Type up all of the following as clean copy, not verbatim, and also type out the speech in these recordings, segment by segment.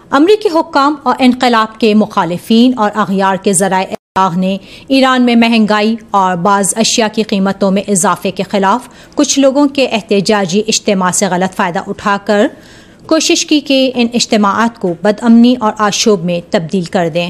امریکی حکام اور انقلاب کے مخالفین اور اغیار کے ذرائع ابلاغ نے ایران میں مہنگائی اور بعض اشیاء کی قیمتوں میں اضافے کے خلاف کچھ لوگوں کے احتجاجی اجتماع سے غلط فائدہ اٹھا کر کوشش کی کہ ان اجتماعات کو بدامنی اور آشوب میں تبدیل کر دیں۔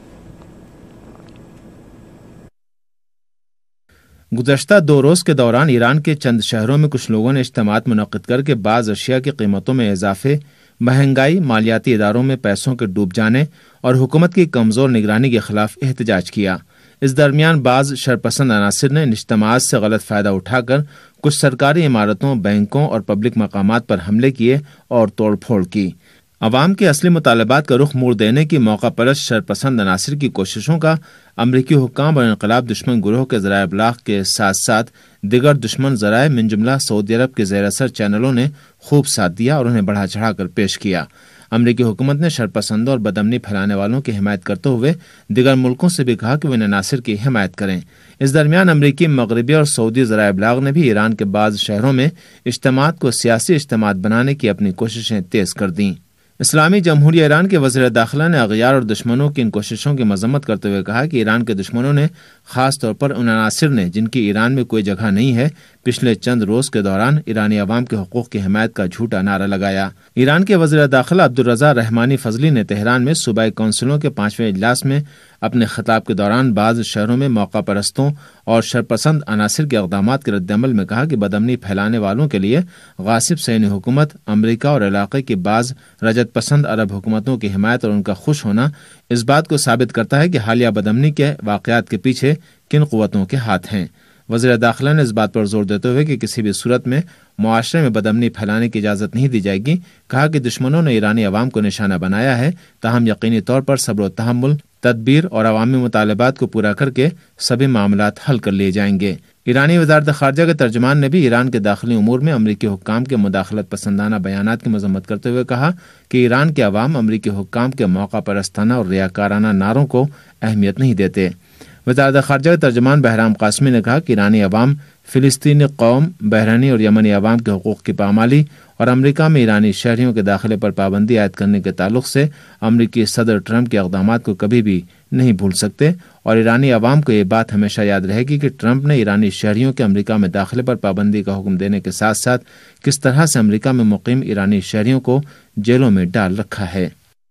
گزشتہ 2 روز کے دوران ایران کے چند شہروں میں کچھ لوگوں نے اجتماعات منعقد کر کے بعض اشیاء کی قیمتوں میں اضافے، مہنگائی، مالیاتی اداروں میں پیسوں کے ڈوب جانے اور حکومت کی کمزور نگرانی کے خلاف احتجاج کیا۔ اس درمیان بعض شرپسند عناصر نے ان اجتماعات سے غلط فائدہ اٹھا کر کچھ سرکاری عمارتوں، بینکوں اور پبلک مقامات پر حملے کیے اور توڑ پھوڑ کی۔ عوام کے اصلی مطالبات کا رخ موڑ دینے کی موقع پرست شرپسند عناصر کی کوششوں کا امریکی حکام اور انقلاب دشمن گروہ کے ذرائع ابلاغ کے ساتھ ساتھ دیگر دشمن ذرائع من جملہ سعودی عرب کے زیر اثر چینلوں نے خوب ساتھ دیا اور انہیں بڑھا چڑھا کر پیش کیا۔ امریکی حکومت نے شرپسندوں اور بدامنی پھیلانے والوں کی حمایت کرتے ہوئے دیگر ملکوں سے بھی کہا کہ وہ ان عناصر کی حمایت کریں۔ اس درمیان امریکی، مغربی اور سعودی ذرائع ابلاغ نے بھی ایران کے بعض شہروں میں اجتماعات کو سیاسی اجتماعات بنانے کی اپنی کوششیں تیز کر دیں۔ اسلامی جمہوریہ ایران کے وزیر داخلہ نے اغیار اور دشمنوں کی ان کوششوں کی مذمت کرتے ہوئے کہا کہ ایران کے دشمنوں نے، خاص طور پر ان عناصر نے جن کی ایران میں کوئی جگہ نہیں ہے، پچھلے چند روز کے دوران ایرانی عوام کے حقوق کی حمایت کا جھوٹا نعرہ لگایا۔ ایران کے وزیر داخلہ عبدالرضا رحمانی فضلی نے تہران میں صوبائی کونسلوں کے 5ویں اجلاس میں اپنے خطاب کے دوران بعض شہروں میں موقع پرستوں اور شرپسند عناصر کے اقدامات کے رد عمل میں کہا کہ بدامنی پھیلانے والوں کے لیے غاصب صہیونی حکومت، امریکہ اور علاقے کی بعض رجت پسند عرب حکومتوں کی حمایت اور ان کا خوش ہونا اس بات کو ثابت کرتا ہے کہ حالیہ بدامنی کے واقعات کے پیچھے کن قوتوں کے ہاتھ ہیں۔ وزیر داخلہ نے اس بات پر زور دیتے ہوئے کہ کسی بھی صورت میں معاشرے میں بدامنی پھیلانے کی اجازت نہیں دی جائے گی، کہا کہ دشمنوں نے ایرانی عوام کو نشانہ بنایا ہے، تاہم یقینی طور پر صبر و تحمل، تدبیر اور عوامی مطالبات کو پورا کر کے سبھی معاملات حل کر لیے جائیں گے۔ ایرانی وزارت خارجہ کے ترجمان نے بھی ایران کے داخلی امور میں امریکی حکام کے مداخلت پسندانہ بیانات کی مذمت کرتے ہوئے کہا کہ ایران کے عوام امریکی حکام کے موقع پرستانہ اور ریاکارانہ نعروں کو اہمیت نہیں دیتے۔ وزارت خارجہ کے ترجمان بہرام قاسمی نے کہا کہ ایرانی عوام، فلسطینی قوم، بحرینی اور یمنی عوام کے حقوق کی پامالی اور امریکہ میں ایرانی شہریوں کے داخلے پر پابندی عائد کرنے کے تعلق سے امریکی صدر ٹرمپ کے اقدامات کو کبھی بھی نہیں بھول سکتے، اور ایرانی عوام کو یہ بات ہمیشہ یاد رہے گی کہ ٹرمپ نے ایرانی شہریوں کے امریکہ میں داخلے پر پابندی کا حکم دینے کے ساتھ ساتھ کس طرح سے امریکہ میں مقیم ایرانی شہریوں کو جیلوں میں ڈال رکھا ہے۔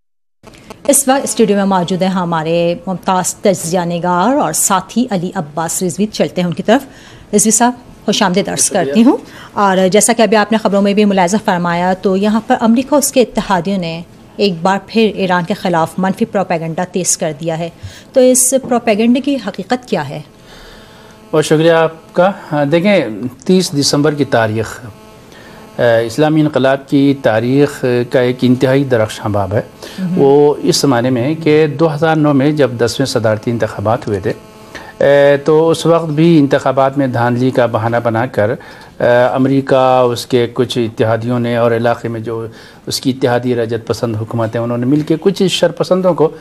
اس وقت اسٹوڈیو میں موجود ہیں ہمارے ممتاز تجزیہ نگار اور ساتھی علی عباس رضوی۔ چلتے ہیں ان کی طرف۔ رضوی صاحب، خوش آمدید عرض کرتی ہوں۔ اور جیسا کہ ابھی آپ نے خبروں میں بھی ملاحظہ فرمایا، تو یہاں پر امریکہ اور اس کے اتحادیوں نے ایک بار پھر ایران کے خلاف منفی پروپیگنڈا تیز کر دیا ہے، تو اس پروپیگنڈے کی حقیقت کیا ہے؟ بہت شکریہ آپ کا۔ دیکھیں، 30 دسمبر کی تاریخ اسلامی انقلاب کی تاریخ کا ایک انتہائی درخشاں باب ہے۔ وہ اس زمانے میں ہے کہ 2009 میں جب 10ویں صدارتی انتخابات ہوئے تھے، تو اس وقت بھی انتخابات میں دھاندلی کا بہانہ بنا کر امریکہ، اس کے کچھ اتحادیوں نے اور علاقے میں جو اس کی اتحادی رجت پسند حکومتیں، انہوں نے مل کے کچھ شرپسندوں کو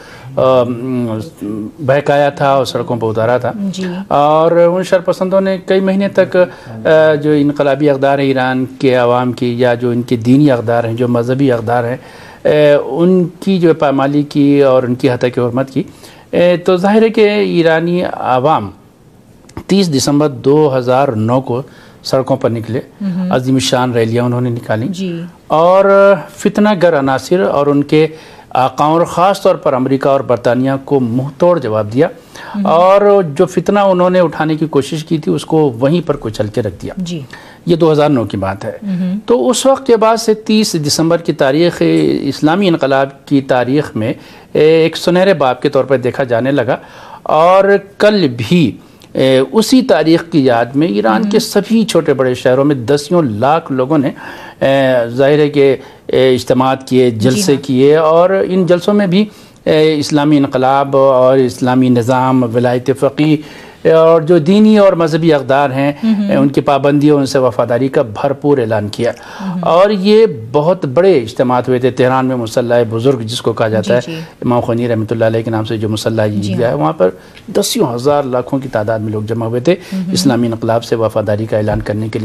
بہکایا تھا اور سڑکوں پر اتارا تھا۔ اور ان شرپسندوں نے کئی مہینے تک جو انقلابی اقدار ہیں ایران کے عوام کی، یا جو ان کے دینی اقدار ہیں، جو مذہبی اقدار ہیں، ان کی جو پامالی کی اور ان کی حتیٰ حرمت کی۔ تو ظاہر ہے کہ ایرانی عوام 30 دسمبر 2009 کو سڑکوں پر نکلے، عظیم الشان ریلیاں انہوں نے نکالی، اور فتنہ گر عناصر اور ان کے آقاؤں اور خاص طور پر امریکہ اور برطانیہ کو منہ توڑ جواب دیا، اور جو فتنہ انہوں نے اٹھانے کی کوشش کی تھی اس کو وہیں پر کچل کے رکھ دیا۔ یہ 2009 کی بات ہے۔ تو اس وقت کے بعد سے 30 دسمبر کی تاریخ اسلامی انقلاب کی تاریخ میں ایک سنہرے باب کے طور پر دیکھا جانے لگا، اور کل بھی اسی تاریخ کی یاد میں ایران کے سبھی چھوٹے بڑے شہروں میں دسیوں لاکھ لوگوں نے ظاہر ہے کہ اجتماعات کیے، جلسے کیے، اور ان جلسوں میں بھی اسلامی انقلاب اور اسلامی نظام، ولایت فقیہ اور جو دینی اور مذہبی اقدار ہیں ان کی پابندی اور ان سے وفاداری کا بھرپور اعلان کیا۔ اور یہ بہت بڑے اجتماعات ہوئے تھے۔ تہران میں مسلح بزرگ جس کو کہا جاتا ہے، امام خمینی رحمۃ اللہ علیہ کے نام سے جو مسلح گیا ہے، وہاں پر دسیوں ہزار لاکھوں کی تعداد میں لوگ جمع ہوئے تھے اسلامی انقلاب سے وفاداری کا اعلان کرنے کے لیے۔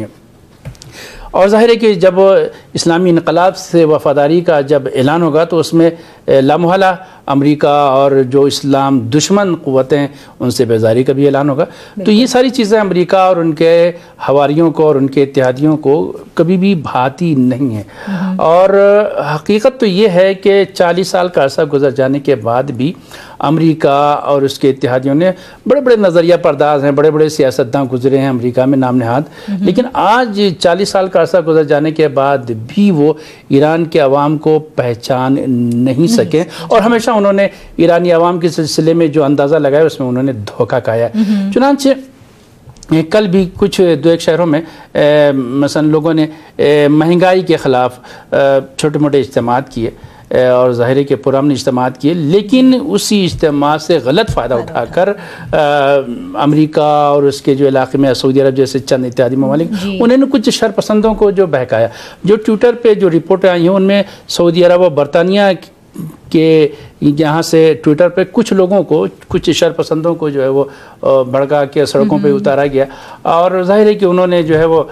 اور ظاہر ہے کہ جب اسلامی انقلاب سے وفاداری کا جب اعلان ہوگا تو اس میں لامحالہ امریکہ اور جو اسلام دشمن قوتیں ان سے بیزاری کا بھی اعلان ہوگا. تو یہ ساری چیزیں امریکہ اور ان کے حواریوں کو اور ان کے اتحادیوں کو کبھی بھی بھاتی نہیں ہیں. اور حقیقت تو یہ ہے کہ 40 سال کا عرصہ گزر جانے کے بعد بھی امریکہ اور اس کے اتحادیوں نے بڑے بڑے نظریہ پرداز ہیں, بڑے بڑے سیاستداں گزرے ہیں امریکہ میں نام نہاد, لیکن آج 40 سال کا عرصہ گزر جانے کے بعد بھی وہ ایران کے عوام کو پہچان نہیں سکے, اور ہمیشہ انہوں نے ایرانی عوام کے سلسلے میں جو اندازہ لگایا اس میں انہوں نے دھوکہ کھایا. چنانچہ کل بھی کچھ 2-1 شہروں میں مثلا لوگوں نے مہنگائی کے خلاف چھوٹے موٹے اجتماعات کیے اور ظاہر ہے کہ پرامن اجتماعات کیے, لیکن اسی اجتماع سے غلط فائدہ اٹھا کر امریکہ اور اس کے جو علاقے میں سعودی عرب جیسے چند اتحادی ممالک انہوں نے کچھ شرپسندوں کو جو بہکایا. جو ٹویٹر پہ جو رپورٹیں آئی ہیں ان میں سعودی عرب اور برطانیہ کہ یہاں سے ٹویٹر پہ کچھ لوگوں کو, کچھ شرپسندوں کو جو ہے وہ بھڑکا کے سڑکوں پہ اتارا گیا, اور ظاہر ہے کہ انہوں نے جو ہے وہ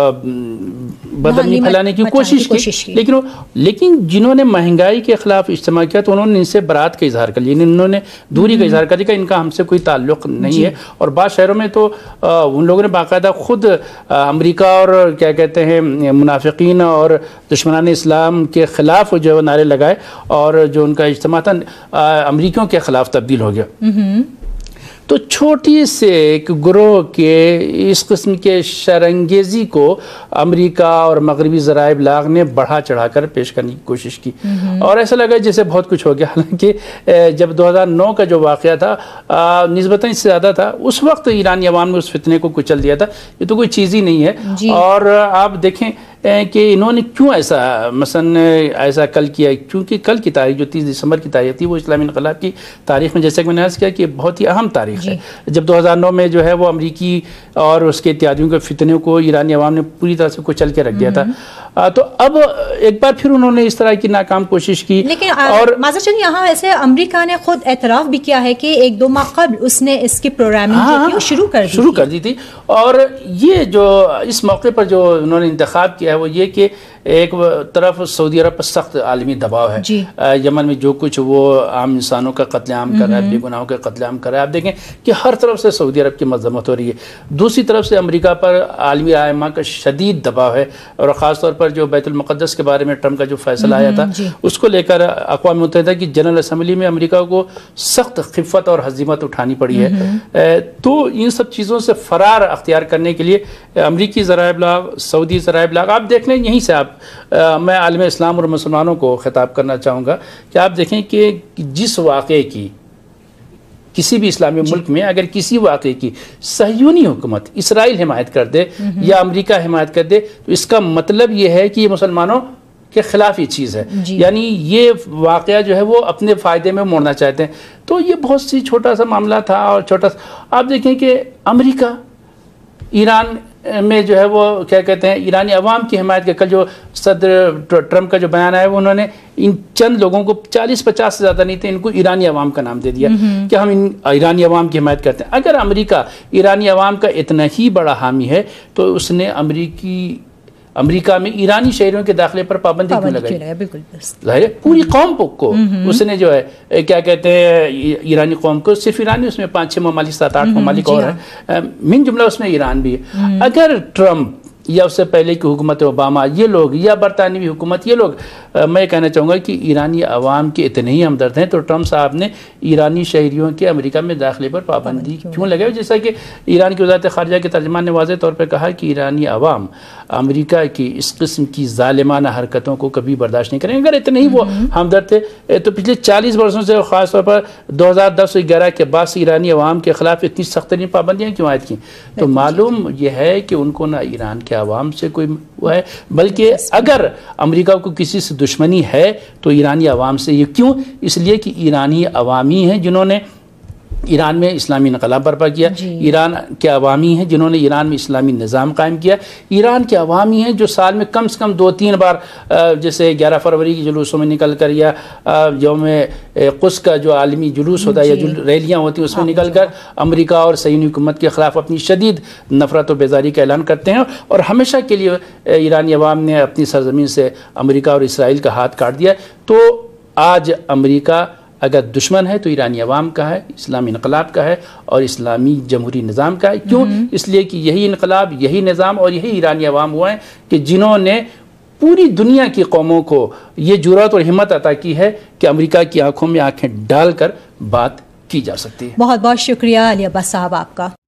بدامنی پھیلانے کی کوشش کی. لیکن جنہوں نے مہنگائی کے خلاف اجتماع کیا تو انہوں نے ان سے برات کا اظہار کر لیا, انہوں نے دوری کا اظہار کر لیا کہ ان کا ہم سے کوئی تعلق نہیں ہے. اور بعض شہروں میں تو ان لوگوں نے باقاعدہ خود امریکہ اور کیا کہتے ہیں منافقین اور دشمنان اسلام کے خلاف جو ہے نعرے لگائے, اور جو ان کا اجتماع تھا امریکیوں کے خلاف تبدیل ہو گیا. تو چھوٹی سے ایک گروہ کے اس قسم کے شرانگیزی کو امریکہ اور مغربی ذرائع ابلاغ نے بڑھا چڑھا کر پیش کرنے کی کوشش کی, اور ایسا لگا جیسے بہت کچھ ہو گیا. حالانکہ جب 2009 کا جو واقعہ تھا نسبتاً اس سے زیادہ تھا, اس وقت ایرانی عوام نے اس فتنے کو کچل دیا تھا. یہ تو کوئی چیز ہی نہیں ہے. اور آپ دیکھیں کہ انہوں نے کیوں ایسا کل کیا, کیونکہ کل کی تاریخ جو 30 دسمبر کی تاریخ تھی وہ اسلامی انقلاب کی تاریخ میں جیسا کہ میں نے عرض کیا کہ بہت ہی اہم تاریخ ہے. جب 2009 میں جو ہے وہ امریکی اور اس کے اتحادیوں کے فتنے کو ایرانی عوام نے پوری طرح سے کچل کے رکھ دیا تھا, تو اب ایک بار پھر انہوں نے اس طرح کی ناکام کوشش کی. لیکن اور معذرت چاہیے یہاں ایسے امریکہ نے خود اعتراف بھی کیا ہے کہ 1-2 ماہ قبل اس نے اس کی پروگرامنگ جو تھی شروع کر دی تھی. اور یہ جو اس موقع پر جو انہوں نے انتخاب کیا ہے وہ یہ کہ ایک طرف سعودی عرب پر سخت عالمی دباؤ ہے. یمن میں جو کچھ وہ عام انسانوں کا قتل عام کر رہا ہے, بے گناہوں کا قتل عام کر رہا ہے. آپ دیکھیں کہ ہر طرف سے سعودی عرب کی مذمت ہو رہی ہے. دوسری طرف سے امریکہ پر عالمی رہنما کا شدید دباؤ ہے, اور خاص طور پر جو بیت المقدس کے بارے میں ٹرمپ کا جو فیصلہ آیا تھا اس کو لے کر اقوام متحدہ کی جنرل اسمبلی میں امریکہ کو سخت خفت اور ہزیمت اٹھانی پڑی ہے. تو ان سب چیزوں سے فرار اختیار کرنے کے لیے امریکی ذرائع ابلاغ, سعودی ذرائع ابلاغ, آپ دیکھ لیں یہیں سے میں عالم اسلام اور مسلمانوں کو خطاب کرنا چاہوں گا کہ آپ دیکھیں کہ جس واقعے کی کسی بھی اسلامی ملک میں اگر کسی واقعے کی صہیونی حکومت اسرائیل حمایت کر دے یا امریکہ حمایت کر دے تو اس کا مطلب یہ ہے کہ یہ مسلمانوں کے خلاف یہ چیز ہے, یعنی یہ واقعہ جو ہے وہ اپنے فائدے میں موڑنا چاہتے ہیں. تو یہ بہت سی چھوٹا سا معاملہ تھا, اور چھوٹا سا آپ دیکھیں کہ امریکہ ایران میں جو ہے وہ کیا کہتے ہیں ایرانی عوام کی حمایت کے, کل جو صدر ٹرمپ کا جو بیان آیا وہ انہوں نے ان چند لوگوں کو 40-50 سے زیادہ نہیں تھے, ان کو ایرانی عوام کا نام دے دیا کہ ہم ان ایرانی عوام کی حمایت کرتے ہیں. اگر امریکہ ایرانی عوام کا اتنا ہی بڑا حامی ہے تو اس نے امریکہ میں ایرانی شہریوں کے داخلے پر پابندی کیوں لگائی؟ بالکل ظاہر ہے پوری قوم کو اس نے جو ہے کیا کہتے ہیں ایرانی قوم کو, صرف ایرانی, اس میں 5-6 ممالک 7-8 ممالک اور ہیں, من جملہ اس میں ایران بھی ہے. اگر ٹرمپ یا اس سے پہلے کی حکومت اوباما یہ لوگ یا برطانوی حکومت یہ لوگ, میں کہنا چاہوں گا کہ ایرانی عوام کے اتنے ہی ہمدرد ہیں, تو ٹرمپ صاحب نے ایرانی شہریوں کے امریکہ میں داخلے پر پابندی کیوں لگائی؟ جیسا کہ ایران کی وزارت خارجہ کے ترجمان نے واضح طور پر کہا کہ ایرانی عوام امریکہ کی اس قسم کی ظالمانہ حرکتوں کو کبھی برداشت نہیں کریں. اگر اتنے ہی وہ ہمدرد تھے تو پچھلے 40 برسوں سے, خاص طور پر 2010-11 کے بعد سے ایرانی عوام کے خلاف اتنی سخت ترین پابندیاں کیوں عائد کی؟ تو معلوم یہ ہے کہ ان کو نہ ایران کے عوام سے کوئی وہ ہے, بلکہ اگر امریکہ کو کسی سے دشمنی ہے تو ایرانی عوام سے. یہ کیوں؟ اس لیے کہ ایرانی عوامی ہیں جنہوں نے ایران میں اسلامی انقلاب برپا کیا, ایران کے عوامی ہیں جنہوں نے ایران میں اسلامی نظام قائم کیا, ایران کے عوامی ہیں جو سال میں کم سے کم 2-3 بار جیسے 11 فروری کی جلوسوں میں نکل کر یا یوم قدس کا جو عالمی جلوس ہوتا ہے یا جو ریلیاں ہوتی ہیں اس میں نکل کر امریکہ اور صہیونی حکومت کے خلاف اپنی شدید نفرت و بیزاری کا اعلان کرتے ہیں, اور ہمیشہ کے لیے ایرانی عوام نے اپنی سرزمین سے امریکہ اور اسرائیل کا ہاتھ کاٹ دیا. تو آج امریکہ اگر دشمن ہے تو ایرانی عوام کا ہے، اسلامی انقلاب کا ہے اور اسلامی جمہوری نظام کا ہے. کیوں؟ اس لیے کہ یہی انقلاب، یہی نظام اور یہی ایرانی عوام ہوئے ہیں کہ جنہوں نے پوری دنیا کی قوموں کو یہ جرأت اور ہمت عطا کی ہے کہ امریکہ کی آنکھوں میں آنکھیں ڈال کر بات کی جا سکتی ہے. بہت بہت شکریہ علی عباس صاحب آپ کا.